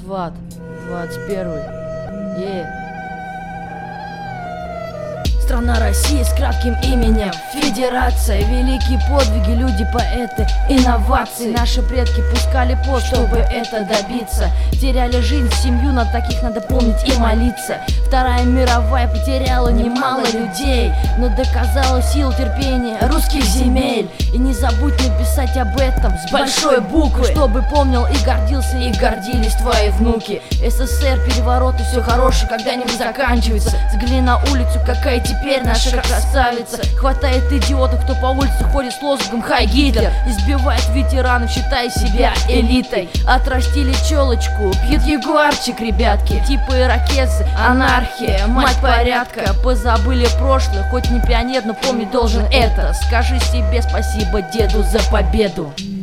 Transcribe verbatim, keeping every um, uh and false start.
Сват, двадцать первый. Е. Страна России с кратким именем Федерация. Великие подвиги, люди, поэты, инновации. Наши предки пускали пот, чтобы это добиться. Теряли жизнь, семью, на таких надо помнить и молиться. Вторая мировая потеряла немало людей, но доказала силу терпения русских земель. И не забудь написать об этом с большой буквы, чтобы помнил и гордился, и гордились твои внуки. СССР, перевороты, все хорошее когда-нибудь заканчивается. Взгляни на улицу, какая теперь наша красавица. Хватает идиотов, кто по улице ходит с лозунгом «Хай Гитлер», избивает ветеранов, считая себя элитой. Отрастили челочку, пьют ягуарчик, ребятки. Типа ирокезы, анархия, мать порядка. Позабыли прошлое, хоть не пионер, но помнить должен это. Скажи себе спасибо деду за победу.